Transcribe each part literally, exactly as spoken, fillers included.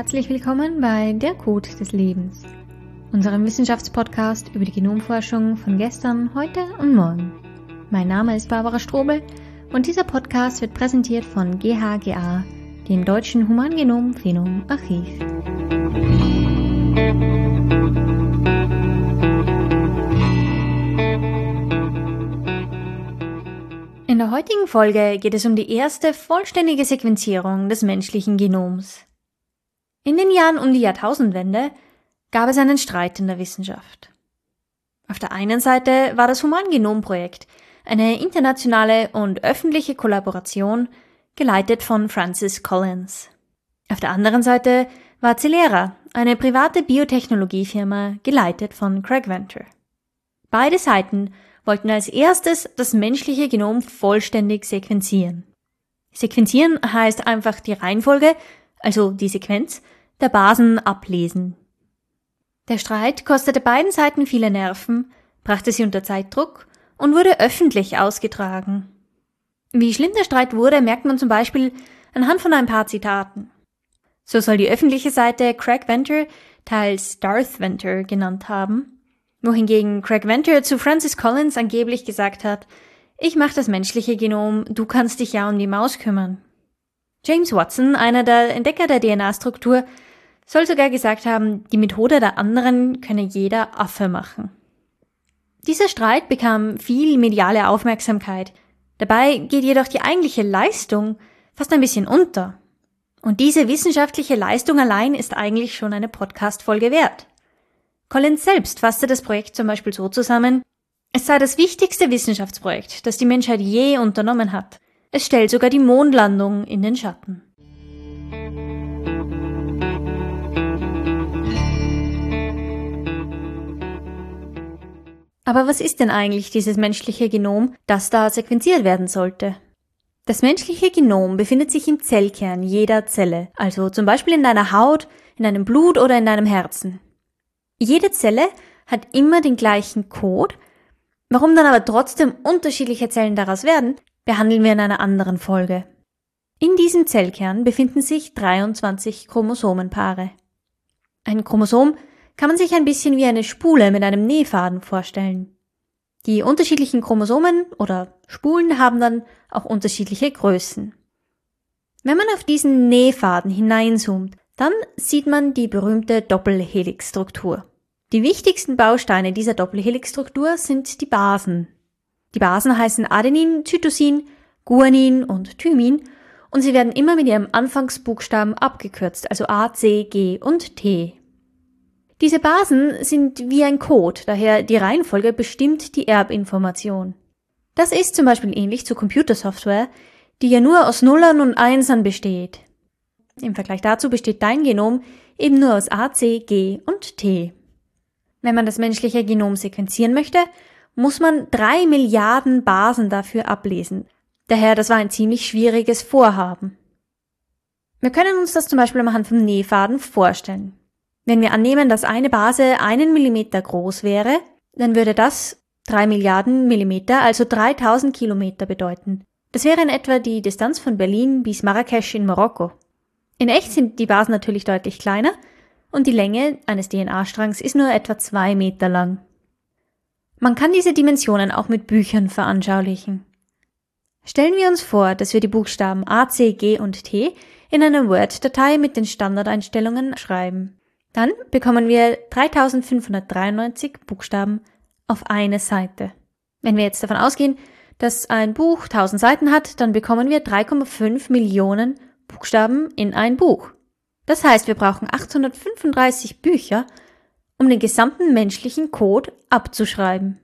Herzlich willkommen bei Der Code des Lebens, unserem Wissenschaftspodcast über die Genomforschung von gestern, heute und morgen. Mein Name ist Barbara Strobel und dieser Podcast wird präsentiert von G H G A, dem Deutschen Humangenom-Phenom-Archiv. In der heutigen Folge geht es um die erste vollständige Sequenzierung des menschlichen Genoms. In den Jahren um die Jahrtausendwende gab es einen Streit in der Wissenschaft. Auf der einen Seite war das Humangenom-Projekt eine internationale und öffentliche Kollaboration, geleitet von Francis Collins. Auf der anderen Seite war Celera, eine private Biotechnologiefirma, geleitet von Craig Venter. Beide Seiten wollten als erstes das menschliche Genom vollständig sequenzieren. Sequenzieren heißt einfach die Reihenfolge, also die Sequenz, der Basen ablesen. Der Streit kostete beiden Seiten viele Nerven, brachte sie unter Zeitdruck und wurde öffentlich ausgetragen. Wie schlimm der Streit wurde, merkt man zum Beispiel anhand von ein paar Zitaten. So soll die öffentliche Seite Craig Venter teils Darth Venter genannt haben, wohingegen Craig Venter zu Francis Collins angeblich gesagt hat, ich mache das menschliche Genom, du kannst dich ja um die Maus kümmern. James Watson, einer der Entdecker der D N A-Struktur, soll sogar gesagt haben, die Methode der anderen könne jeder Affe machen. Dieser Streit bekam viel mediale Aufmerksamkeit. Dabei geht jedoch die eigentliche Leistung fast ein bisschen unter. Und diese wissenschaftliche Leistung allein ist eigentlich schon eine Podcast-Folge wert. Collins selbst fasste das Projekt zum Beispiel so zusammen, es sei das wichtigste Wissenschaftsprojekt, das die Menschheit je unternommen hat. Es stellt sogar die Mondlandung in den Schatten. Aber was ist denn eigentlich dieses menschliche Genom, das da sequenziert werden sollte? Das menschliche Genom befindet sich im Zellkern jeder Zelle, also zum Beispiel in deiner Haut, in deinem Blut oder in deinem Herzen. Jede Zelle hat immer den gleichen Code. Warum dann aber trotzdem unterschiedliche Zellen daraus werden, behandeln wir in einer anderen Folge. In diesem Zellkern befinden sich dreiundzwanzig Chromosomenpaare. Ein Chromosom kann man sich ein bisschen wie eine Spule mit einem Nähfaden vorstellen. Die unterschiedlichen Chromosomen oder Spulen haben dann auch unterschiedliche Größen. Wenn man auf diesen Nähfaden hineinzoomt, dann sieht man die berühmte Doppelhelixstruktur. Die wichtigsten Bausteine dieser Doppelhelixstruktur sind die Basen. Die Basen heißen Adenin, Cytosin, Guanin und Thymin und sie werden immer mit ihrem Anfangsbuchstaben abgekürzt, also A, C, G und T. Diese Basen sind wie ein Code, daher die Reihenfolge bestimmt die Erbinformation. Das ist zum Beispiel ähnlich zur Computersoftware, die ja nur aus Nullern und Einsern besteht. Im Vergleich dazu besteht dein Genom eben nur aus A, C, G und T. Wenn man das menschliche Genom sequenzieren möchte, muss man drei Milliarden Basen dafür ablesen. Daher, das war ein ziemlich schwieriges Vorhaben. Wir können uns das zum Beispiel anhand vom Nähfaden vorstellen. Wenn wir annehmen, dass eine Base einen Millimeter groß wäre, dann würde das drei Milliarden Millimeter, also dreitausend Kilometer bedeuten. Das wäre in etwa die Distanz von Berlin bis Marrakesch in Marokko. In echt sind die Basen natürlich deutlich kleiner und die Länge eines D N A-Strangs ist nur etwa zwei Meter lang. Man kann diese Dimensionen auch mit Büchern veranschaulichen. Stellen wir uns vor, dass wir die Buchstaben A, C, G und T in einer Word-Datei mit den Standardeinstellungen schreiben. Dann bekommen wir dreitausendfünfhundertdreiundneunzig Buchstaben auf eine Seite. Wenn wir jetzt davon ausgehen, dass ein Buch tausend Seiten hat, dann bekommen wir drei Komma fünf Millionen Buchstaben in ein Buch. Das heißt, wir brauchen achthundertfünfunddreißig Bücher, um den gesamten menschlichen Code abzuschreiben.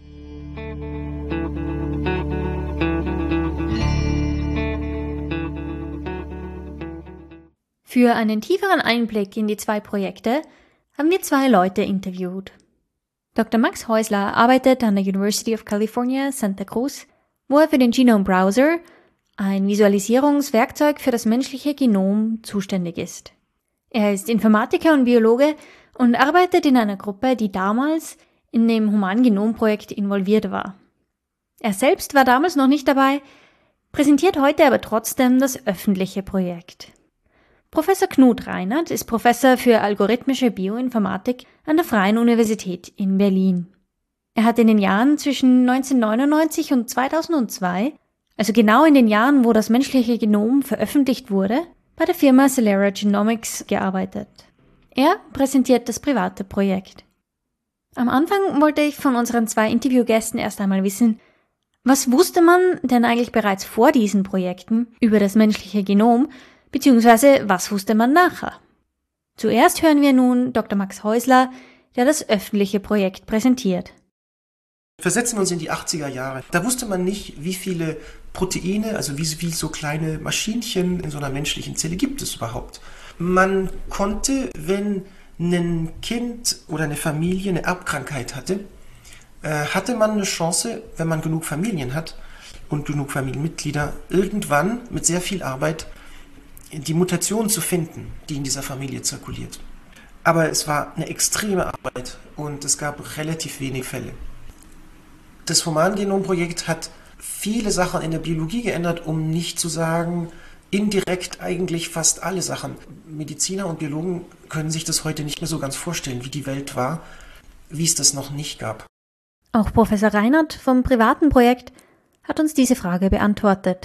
Für einen tieferen Einblick in die zwei Projekte haben wir zwei Leute interviewt. Doktor Max Häusler arbeitet an der University of California, Santa Cruz, wo er für den Genome Browser, ein Visualisierungswerkzeug für das menschliche Genom, zuständig ist. Er ist Informatiker und Biologe und arbeitet in einer Gruppe, die damals in dem Humangenom-Projekt involviert war. Er selbst war damals noch nicht dabei, präsentiert heute aber trotzdem das öffentliche Projekt. Professor Knut Reinert ist Professor für algorithmische Bioinformatik an der Freien Universität in Berlin. Er hat in den Jahren zwischen neunzehnhundertneunundneunzig und zweitausendzwei, also genau in den Jahren, wo das menschliche Genom veröffentlicht wurde, bei der Firma Celera Genomics gearbeitet. Er präsentiert das private Projekt. Am Anfang wollte ich von unseren zwei Interviewgästen erst einmal wissen, was wusste man denn eigentlich bereits vor diesen Projekten über das menschliche Genom, beziehungsweise was wusste man nachher? Zuerst hören wir nun Doktor Max Häusler, der das öffentliche Projekt präsentiert. Versetzen wir uns in die achtziger Jahre. Da wusste man nicht, wie viele Proteine, also wie viele so kleine Maschinchen in so einer menschlichen Zelle gibt es überhaupt. Man konnte, wenn ein Kind oder eine Familie eine Erbkrankheit hatte, äh, hatte man eine Chance, wenn man genug Familien hat und genug Familienmitglieder, irgendwann mit sehr viel Arbeit die Mutation zu finden, die in dieser Familie zirkuliert. Aber es war eine extreme Arbeit und es gab relativ wenig Fälle. Das Humangenomprojekt hat viele Sachen in der Biologie geändert, um nicht zu sagen, indirekt eigentlich fast alle Sachen. Mediziner und Biologen können sich das heute nicht mehr so ganz vorstellen, wie die Welt war, wie es das noch nicht gab. Auch Professor Reinert vom privaten Projekt hat uns diese Frage beantwortet.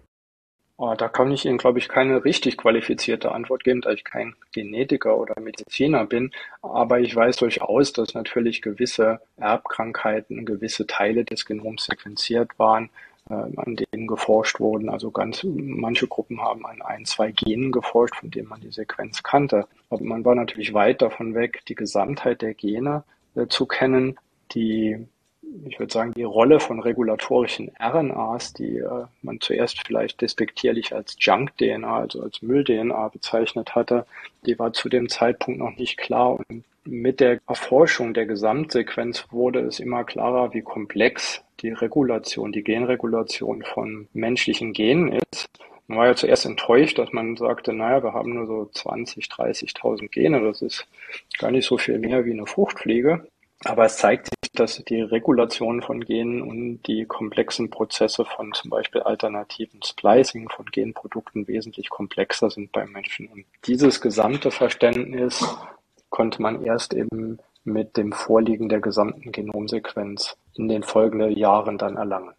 Oh, da kann ich Ihnen, glaube ich, keine richtig qualifizierte Antwort geben, da ich kein Genetiker oder Mediziner bin. Aber ich weiß durchaus, dass natürlich gewisse Erbkrankheiten, gewisse Teile des Genoms sequenziert waren, äh, an denen geforscht wurden. Also ganz, manche Gruppen haben an ein, zwei Genen geforscht, von denen man die Sequenz kannte. Aber man war natürlich weit davon weg, die Gesamtheit der Gene äh, zu kennen, die ich würde sagen, die Rolle von regulatorischen R N As, die äh, man zuerst vielleicht despektierlich als Junk-D N A, also als Müll-D N A bezeichnet hatte, die war zu dem Zeitpunkt noch nicht klar. Und mit der Erforschung der Gesamtsequenz wurde es immer klarer, wie komplex die Regulation, die Genregulation von menschlichen Genen ist. Man war ja zuerst enttäuscht, dass man sagte, naja, wir haben nur so zwanzig, dreißigtausend Gene, das ist gar nicht so viel mehr wie eine Fruchtfliege. Aber es zeigt sich, dass die Regulation von Genen und die komplexen Prozesse von zum Beispiel alternativen Splicing von Genprodukten wesentlich komplexer sind beim Menschen. Und dieses gesamte Verständnis konnte man erst eben mit dem Vorliegen der gesamten Genomsequenz in den folgenden Jahren dann erlangen.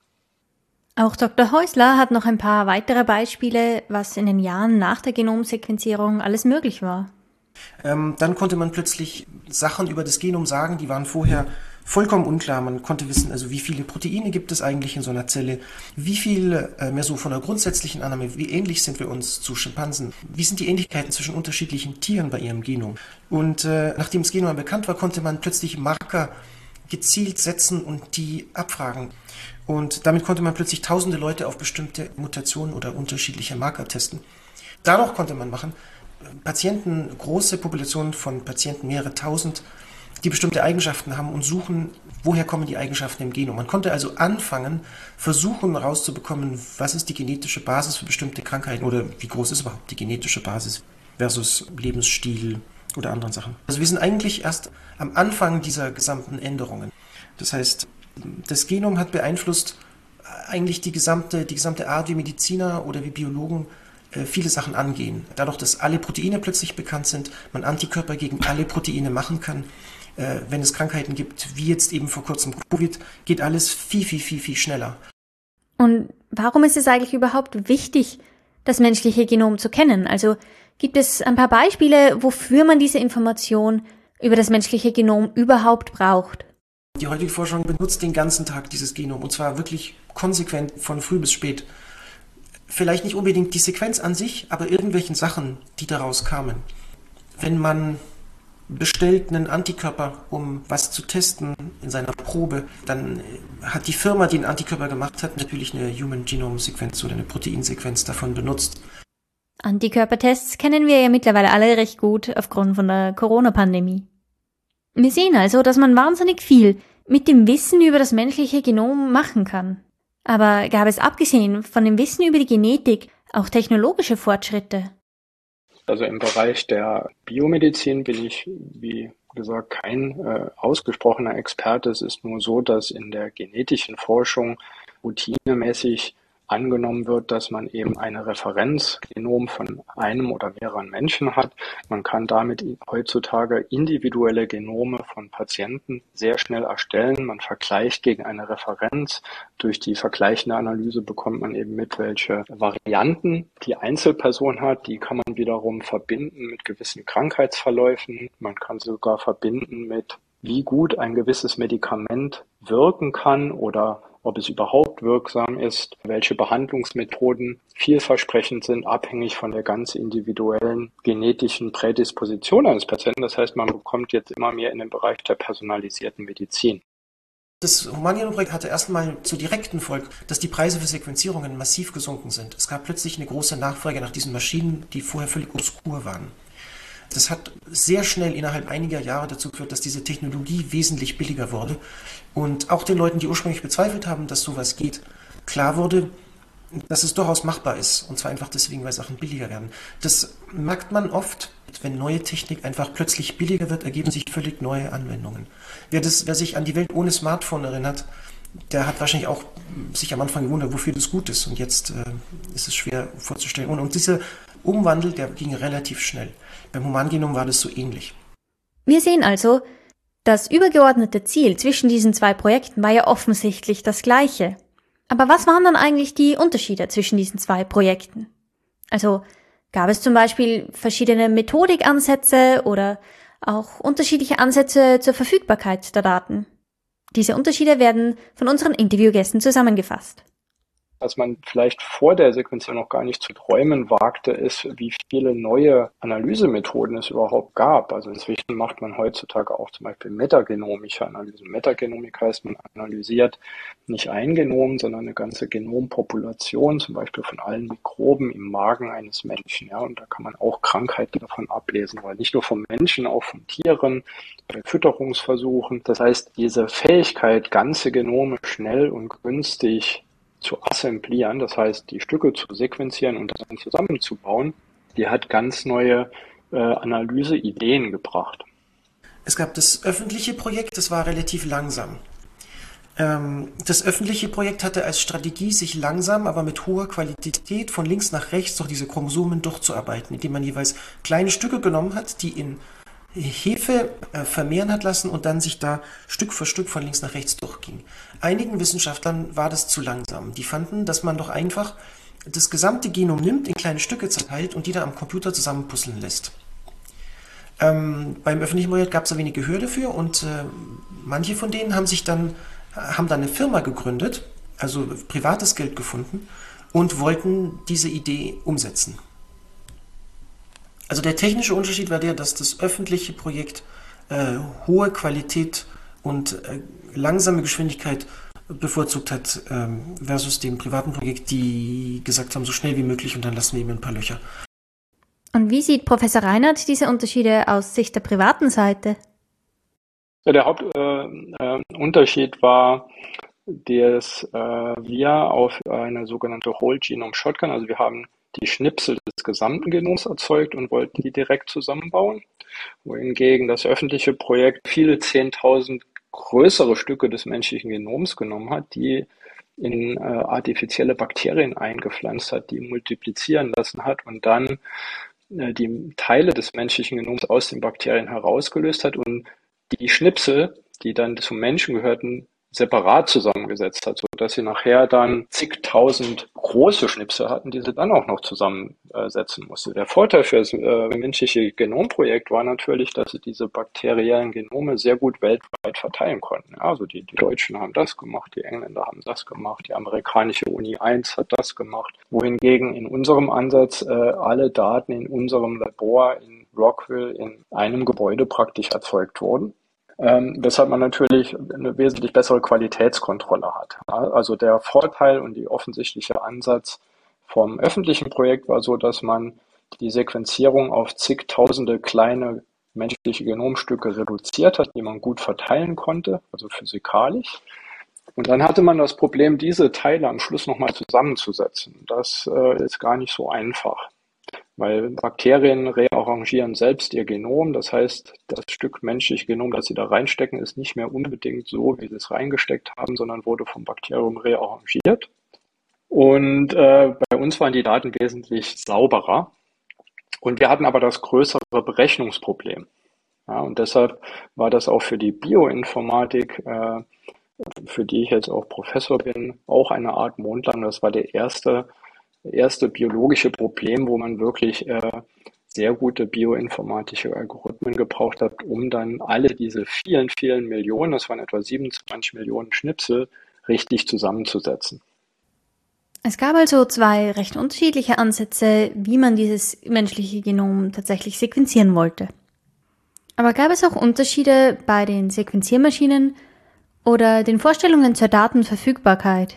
Auch Doktor Häusler hat noch ein paar weitere Beispiele, was in den Jahren nach der Genomsequenzierung alles möglich war. Ähm, dann konnte man plötzlich Sachen über das Genom sagen, die waren vorher vollkommen unklar. Man konnte wissen, also wie viele Proteine gibt es eigentlich in so einer Zelle, wie viel, äh, mehr so von der grundsätzlichen Annahme, wie ähnlich sind wir uns zu Schimpansen, wie sind die Ähnlichkeiten zwischen unterschiedlichen Tieren bei ihrem Genom. Und äh, nachdem das Genom bekannt war, konnte man plötzlich Marker gezielt setzen und die abfragen. Und damit konnte man plötzlich tausende Leute auf bestimmte Mutationen oder unterschiedliche Marker testen. Dadurch konnte man machen, Patienten, große Populationen von Patienten, mehrere tausend, die bestimmte Eigenschaften haben und suchen, woher kommen die Eigenschaften im Genom. Man konnte also anfangen, versuchen herauszubekommen, was ist die genetische Basis für bestimmte Krankheiten oder wie groß ist überhaupt die genetische Basis versus Lebensstil oder anderen Sachen. Also wir sind eigentlich erst am Anfang dieser gesamten Änderungen. Das heißt, das Genom hat beeinflusst eigentlich die gesamte, die gesamte Art, wie Mediziner oder wie Biologen viele Sachen angehen. Dadurch, dass alle Proteine plötzlich bekannt sind, man Antikörper gegen alle Proteine machen kann, äh, wenn es Krankheiten gibt, wie jetzt eben vor kurzem Covid, geht alles viel, viel, viel, viel schneller. Und warum ist es eigentlich überhaupt wichtig, das menschliche Genom zu kennen? Also gibt es ein paar Beispiele, wofür man diese Information über das menschliche Genom überhaupt braucht? Die heutige Forschung benutzt den ganzen Tag dieses Genom und zwar wirklich konsequent von früh bis spät. Vielleicht nicht unbedingt die Sequenz an sich, aber irgendwelchen Sachen, die daraus kamen. Wenn man bestellt einen Antikörper, um was zu testen in seiner Probe, dann hat die Firma, die einen Antikörper gemacht hat, natürlich eine Human Genome Sequenz oder eine Proteinsequenz davon benutzt. Antikörpertests kennen wir ja mittlerweile alle recht gut aufgrund von der Corona-Pandemie. Wir sehen also, dass man wahnsinnig viel mit dem Wissen über das menschliche Genom machen kann. Aber gab es abgesehen von dem Wissen über die Genetik auch technologische Fortschritte? Also im Bereich der Biomedizin bin ich, wie gesagt, kein äh, ausgesprochener Experte. Es ist nur so, dass in der genetischen Forschung routinemäßig angenommen wird, dass man eben eine Referenzgenom von einem oder mehreren Menschen hat. Man kann damit heutzutage individuelle Genome von Patienten sehr schnell erstellen. Man vergleicht gegen eine Referenz. Durch die vergleichende Analyse bekommt man eben mit, welche Varianten die Einzelperson hat. Die kann man wiederum verbinden mit gewissen Krankheitsverläufen. Man kann sogar verbinden mit, wie gut ein gewisses Medikament wirken kann oder ob es überhaupt wirksam ist, welche Behandlungsmethoden vielversprechend sind, abhängig von der ganz individuellen genetischen Prädisposition eines Patienten. Das heißt, man bekommt jetzt immer mehr in den Bereich der personalisierten Medizin. Das Humangenomprojekt hatte erstmal zur direkten Folge, dass die Preise für Sequenzierungen massiv gesunken sind. Es gab plötzlich eine große Nachfrage nach diesen Maschinen, die vorher völlig obskur waren. Das hat sehr schnell innerhalb einiger Jahre dazu geführt, dass diese Technologie wesentlich billiger wurde und auch den Leuten, die ursprünglich bezweifelt haben, dass sowas geht, klar wurde, dass es durchaus machbar ist, und zwar einfach deswegen, weil Sachen billiger werden. Das merkt man oft, wenn neue Technik einfach plötzlich billiger wird, ergeben sich völlig neue Anwendungen. Wer, das, wer sich an die Welt ohne Smartphone erinnert, der hat wahrscheinlich auch sich am Anfang gewundert, wofür das gut ist, und jetzt äh, ist es schwer vorzustellen. Und, und dieser Umwandel, der ging relativ schnell. Beim Humangenom war das so ähnlich. Wir sehen also, das übergeordnete Ziel zwischen diesen zwei Projekten war ja offensichtlich das gleiche. Aber was waren dann eigentlich die Unterschiede zwischen diesen zwei Projekten? Also gab es zum Beispiel verschiedene Methodikansätze oder auch unterschiedliche Ansätze zur Verfügbarkeit der Daten? Diese Unterschiede werden von unseren Interviewgästen zusammengefasst. Was man vielleicht vor der Sequenzierung noch gar nicht zu träumen wagte, ist, wie viele neue Analysemethoden es überhaupt gab. Also inzwischen macht man heutzutage auch zum Beispiel metagenomische Analysen. Metagenomik heißt, man analysiert nicht ein Genom, sondern eine ganze Genompopulation, zum Beispiel von allen Mikroben im Magen eines Menschen. Ja, und da kann man auch Krankheiten davon ablesen, weil nicht nur vom Menschen, auch von Tieren, bei Fütterungsversuchen. Das heißt, diese Fähigkeit, ganze Genome schnell und günstig zu assemblieren, das heißt, die Stücke zu sequenzieren und dann zusammenzubauen, die hat ganz neue äh, Analyseideen gebracht. Es gab das öffentliche Projekt, das war relativ langsam. Ähm, das öffentliche Projekt hatte als Strategie, sich langsam, aber mit hoher Qualität von links nach rechts durch diese Chromosomen durchzuarbeiten, indem man jeweils kleine Stücke genommen hat, die in Hefe äh, vermehren hat lassen und dann sich da Stück für Stück von links nach rechts durchging. Einigen Wissenschaftlern war das zu langsam. Die fanden, dass man doch einfach das gesamte Genom nimmt, in kleine Stücke zerteilt und die dann am Computer zusammenpuzzeln lässt. Ähm, beim öffentlichen Projekt gab es da wenig Gehör dafür und äh, manche von denen haben sich dann, haben dann eine Firma gegründet, also privates Geld gefunden und wollten diese Idee umsetzen. Also der technische Unterschied war der, dass das öffentliche Projekt äh, hohe Qualität und äh, langsame Geschwindigkeit bevorzugt hat ähm, versus dem privaten Projekt, die gesagt haben, so schnell wie möglich und dann lassen wir ihm ein paar Löcher. Und wie sieht Professor Reinert diese Unterschiede aus Sicht der privaten Seite? Ja, der Hauptunterschied äh, äh, war, dass äh, wir auf eine sogenannte Whole Genome Shotgun, also wir haben die Schnipsel des gesamten Genoms erzeugt und wollten die direkt zusammenbauen, wohingegen das öffentliche Projekt viele zehntausend größere Stücke des menschlichen Genoms genommen hat, die in äh, artifizielle Bakterien eingepflanzt hat, die multiplizieren lassen hat und dann äh, die Teile des menschlichen Genoms aus den Bakterien herausgelöst hat und die Schnipsel, die dann zum Menschen gehörten, separat zusammengesetzt hat, sodass sie nachher dann zigtausend große Schnipsel hatten, die sie dann auch noch zusammensetzen musste. Der Vorteil für das äh, menschliche Genomprojekt war natürlich, dass sie diese bakteriellen Genome sehr gut weltweit verteilen konnten. Ja, also die, die Deutschen haben das gemacht, die Engländer haben das gemacht, die amerikanische Uni eins hat das gemacht, wohingegen in unserem Ansatz äh, alle Daten in unserem Labor in Rockville in einem Gebäude praktisch erzeugt wurden. Ähm, weshalb man natürlich eine wesentlich bessere Qualitätskontrolle hat. Ja, also der Vorteil und die offensichtliche Ansatz vom öffentlichen Projekt war so, dass man die Sequenzierung auf zigtausende kleine menschliche Genomstücke reduziert hat, die man gut verteilen konnte, also physikalisch. Und dann hatte man das Problem, diese Teile am Schluss nochmal zusammenzusetzen. Das äh, ist gar nicht so einfach. Weil Bakterien rearrangieren selbst ihr Genom, das heißt, das Stück menschliche Genom, das sie da reinstecken, ist nicht mehr unbedingt so, wie sie es reingesteckt haben, sondern wurde vom Bakterium rearrangiert. Und äh, bei uns waren die Daten wesentlich sauberer. Und wir hatten aber das größere Berechnungsproblem. Ja, und deshalb war das auch für die Bioinformatik, äh, für die ich jetzt auch Professor bin, auch eine Art Mondlandung. Das war der erste, erste biologische Problem, wo man wirklich äh, sehr gute bioinformatische Algorithmen gebraucht hat, um dann alle diese vielen, vielen Millionen, das waren etwa siebenundzwanzig Millionen Schnipsel, richtig zusammenzusetzen. Es gab also zwei recht unterschiedliche Ansätze, wie man dieses menschliche Genom tatsächlich sequenzieren wollte. Aber gab es auch Unterschiede bei den Sequenziermaschinen oder den Vorstellungen zur Datenverfügbarkeit?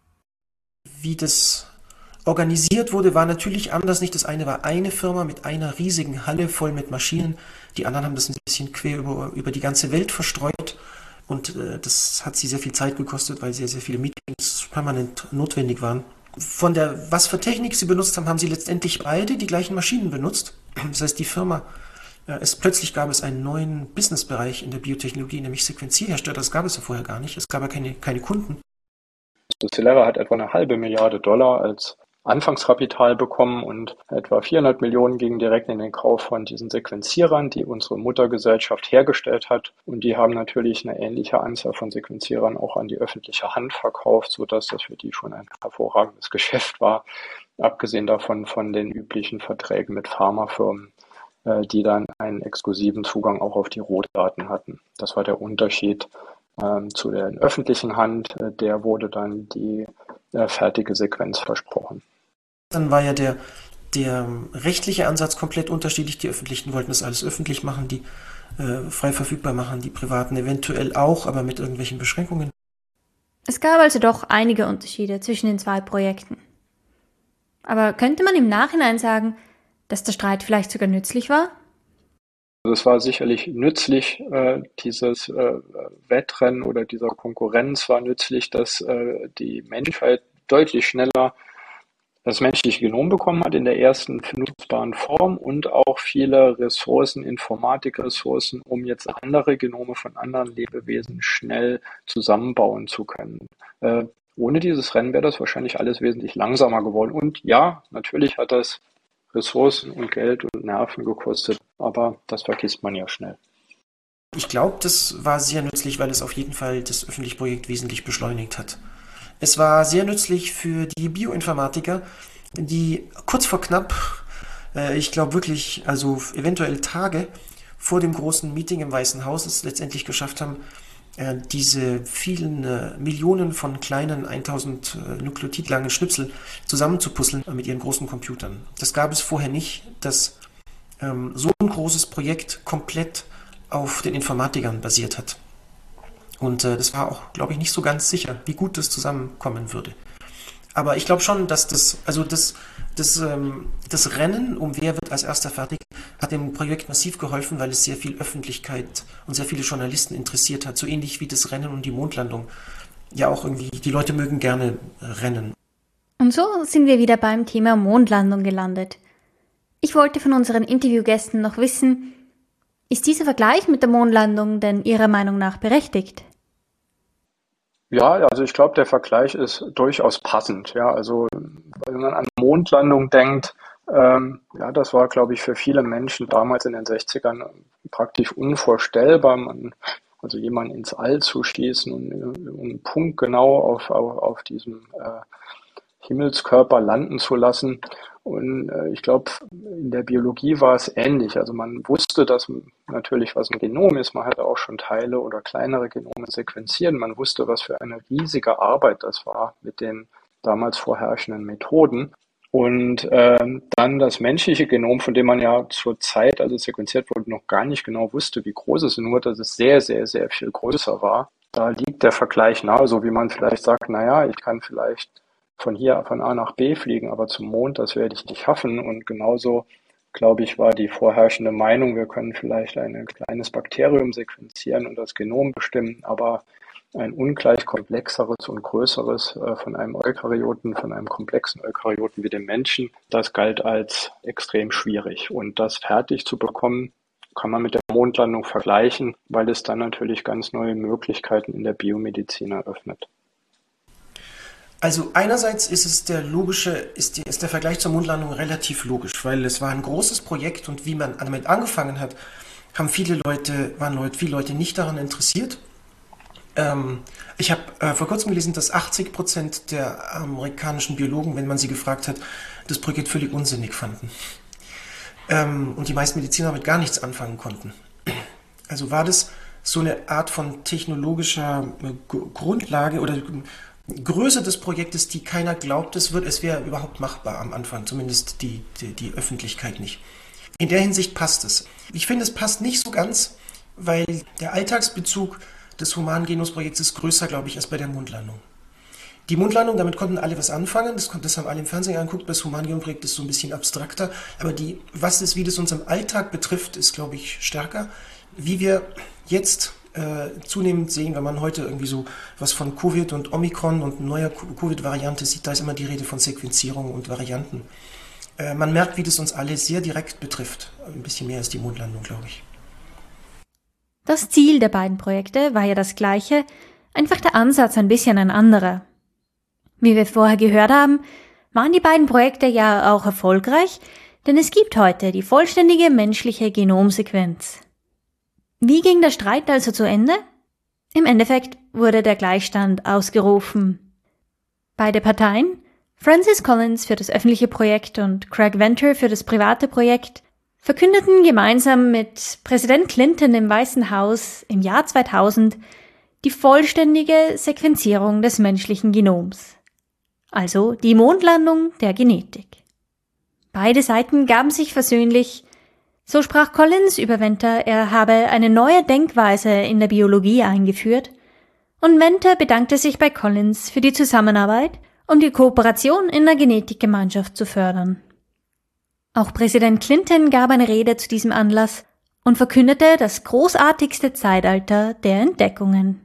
Wie das organisiert wurde, war natürlich anders. Nicht das eine war eine Firma mit einer riesigen Halle voll mit Maschinen. Die anderen haben das ein bisschen quer über, über die ganze Welt verstreut. Und äh, das hat sie sehr viel Zeit gekostet, weil sehr, sehr viele Meetings permanent notwendig waren. Von der, was für Technik sie benutzt haben, haben sie letztendlich beide die gleichen Maschinen benutzt. Das heißt, die Firma, äh, es plötzlich gab es einen neuen Businessbereich in der Biotechnologie, nämlich Sequenzierhersteller. Das gab es ja vorher gar nicht. Es gab ja keine, keine Kunden. Celera hat etwa eine halbe Milliarde Dollar als Anfangskapital bekommen und etwa vierhundert Millionen gingen direkt in den Kauf von diesen Sequenzierern, die unsere Muttergesellschaft hergestellt hat. Und die haben natürlich eine ähnliche Anzahl von Sequenzierern auch an die öffentliche Hand verkauft, sodass das für die schon ein hervorragendes Geschäft war, abgesehen davon von den üblichen Verträgen mit Pharmafirmen, die dann einen exklusiven Zugang auch auf die Rohdaten hatten. Das war der Unterschied ähm, zu der öffentlichen Hand. Der wurde dann die äh, fertige Sequenz versprochen. Dann war ja der, der rechtliche Ansatz komplett unterschiedlich. Die Öffentlichen wollten das alles öffentlich machen, die äh, frei verfügbar machen, die Privaten eventuell auch, aber mit irgendwelchen Beschränkungen. Es gab also doch einige Unterschiede zwischen den zwei Projekten. Aber könnte man im Nachhinein sagen, dass der Streit vielleicht sogar nützlich war? Es war sicherlich nützlich, äh, dieses äh, Wettrennen oder dieser Konkurrenz war nützlich, dass äh, die Menschheit deutlich schneller das menschliche Genom bekommen hat in der ersten nutzbaren Form und auch viele Ressourcen, Informatikressourcen, um jetzt andere Genome von anderen Lebewesen schnell zusammenbauen zu können. Äh, ohne dieses Rennen wäre das wahrscheinlich alles wesentlich langsamer geworden. Und ja, natürlich hat das Ressourcen und Geld und Nerven gekostet, aber das vergisst man ja schnell. Ich glaube, das war sehr nützlich, weil es auf jeden Fall das öffentliche Projekt wesentlich beschleunigt hat. Es war sehr nützlich für die Bioinformatiker, die kurz vor knapp, äh, ich glaube wirklich, also eventuell Tage vor dem großen Meeting im Weißen Haus es letztendlich geschafft haben, äh, diese vielen äh, Millionen von kleinen tausend äh, Nukleotid langen Schnipsel zusammenzupuzzeln äh, mit ihren großen Computern. Das gab es vorher nicht, dass ähm, so ein großes Projekt komplett auf den Informatikern basiert hat. Und äh, das war auch, glaube ich, nicht so ganz sicher, wie gut das zusammenkommen würde. Aber ich glaube schon, dass das, also das, das, ähm, das Rennen um wer wird als erster fertig, hat dem Projekt massiv geholfen, weil es sehr viel Öffentlichkeit und sehr viele Journalisten interessiert hat. So ähnlich wie das Rennen um die Mondlandung. Ja, auch irgendwie, die Leute mögen gerne äh, rennen. Und so sind wir wieder beim Thema Mondlandung gelandet. Ich wollte von unseren Interviewgästen noch wissen, ist dieser Vergleich mit der Mondlandung denn Ihrer Meinung nach berechtigt? Ja, also ich glaube, der Vergleich ist durchaus passend. Ja, also wenn man an Mondlandung denkt, ähm, ja, das war, glaube ich, für viele Menschen damals in den sechzigern praktisch unvorstellbar, man, also jemanden ins All zu schießen und, und punktgenau auf, auf, auf diesem äh, Himmelskörper landen zu lassen. Und äh, ich glaube, in der Biologie war es ähnlich. Also man wusste, dass natürlich, was ein Genom ist. Man hatte auch schon Teile oder kleinere Genome sequenziert. Man wusste, was für eine riesige Arbeit das war mit den damals vorherrschenden Methoden. Und äh, dann das menschliche Genom, von dem man ja zur Zeit, als es sequenziert wurde, noch gar nicht genau wusste, wie groß es ist, nur dass es sehr, sehr, sehr viel größer war. Da liegt der Vergleich nahe, so wie man vielleicht sagt, naja, ich kann vielleicht von hier von A nach B fliegen, aber zum Mond, das werde ich nicht schaffen. Und genauso, glaube ich, war die vorherrschende Meinung, wir können vielleicht ein kleines Bakterium sequenzieren und das Genom bestimmen, aber ein ungleich komplexeres und größeres äh, von einem Eukaryoten, von einem komplexen Eukaryoten wie dem Menschen, das galt als extrem schwierig. Und das fertig zu bekommen, kann man mit der Mondlandung vergleichen, weil es dann natürlich ganz neue Möglichkeiten in der Biomedizin eröffnet. Also einerseits ist es der logische, ist, die, ist der Vergleich zur Mondlandung relativ logisch, weil es war ein großes Projekt und wie man damit angefangen hat, haben viele Leute, waren Leute, viele Leute nicht daran interessiert. Ähm, ich habe äh, vor kurzem gelesen, dass achtzig Prozent der amerikanischen Biologen, wenn man sie gefragt hat, das Projekt völlig unsinnig fanden. Ähm, und die meisten Mediziner damit gar nichts anfangen konnten. Also war das so eine Art von technologischer äh, Grundlage oder Größe des Projektes, die keiner glaubt, es wird, es wäre überhaupt machbar am Anfang, zumindest die, die, die Öffentlichkeit nicht. In der Hinsicht passt es. Ich finde, es passt nicht so ganz, weil der Alltagsbezug des Humangenos-Projekts ist größer, glaube ich, als bei der Mondlandung. Die Mondlandung, damit konnten alle was anfangen, das, das haben alle im Fernsehen angeguckt, das Humangenon-Projekt ist so ein bisschen abstrakter, aber die, was es, wie das uns im Alltag betrifft, ist, glaube ich, stärker. Wie wir jetzt äh, zunehmend sehen, wenn man heute irgendwie so was von Covid und Omikron und neuer Covid-Variante sieht, da ist immer die Rede von Sequenzierung und Varianten. Äh, man merkt, wie das uns alle sehr direkt betrifft. Ein bisschen mehr als die Mondlandung, glaube ich. Das Ziel der beiden Projekte war ja das gleiche, einfach der Ansatz ein bisschen ein anderer. Wie wir vorher gehört haben, waren die beiden Projekte ja auch erfolgreich, denn es gibt heute die vollständige menschliche Genomsequenz. Wie ging der Streit also zu Ende? Im Endeffekt wurde der Gleichstand ausgerufen. Beide Parteien, Francis Collins für das öffentliche Projekt und Craig Venter für das private Projekt, verkündeten gemeinsam mit Präsident Clinton im Weißen Haus im Jahr zweitausend die vollständige Sequenzierung des menschlichen Genoms. Also die Mondlandung der Genetik. Beide Seiten gaben sich versöhnlich. So sprach Collins über Venter, er habe eine neue Denkweise in der Biologie eingeführt, und Venter bedankte sich bei Collins für die Zusammenarbeit, um die Kooperation in der Genetikgemeinschaft zu fördern. Auch Präsident Clinton gab eine Rede zu diesem Anlass und verkündete das großartigste Zeitalter der Entdeckungen.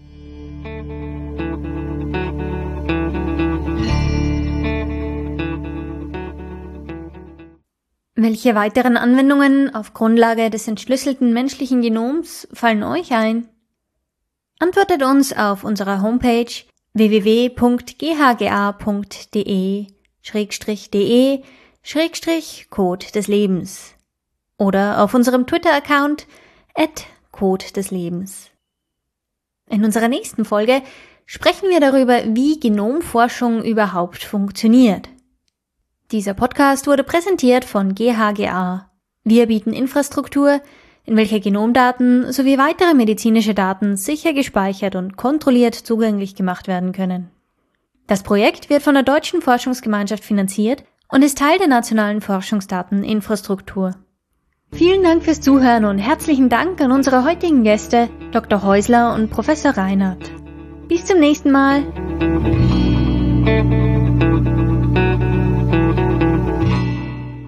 Welche weiteren Anwendungen auf Grundlage des entschlüsselten menschlichen Genoms fallen euch ein? Antwortet uns auf unserer Homepage w w w punkt g h g a punkt d e schrägstrich d e schrägstrich Code des Lebens oder auf unserem Twitter-Account at Code des Lebens. In unserer nächsten Folge sprechen wir darüber, wie Genomforschung überhaupt funktioniert. Dieser Podcast wurde präsentiert von G H G A. Wir bieten Infrastruktur, in welcher Genomdaten sowie weitere medizinische Daten sicher gespeichert und kontrolliert zugänglich gemacht werden können. Das Projekt wird von der Deutschen Forschungsgemeinschaft finanziert und ist Teil der nationalen Forschungsdateninfrastruktur. Vielen Dank fürs Zuhören und herzlichen Dank an unsere heutigen Gäste, Doktor Häusler und Professor Reinert. Bis zum nächsten Mal.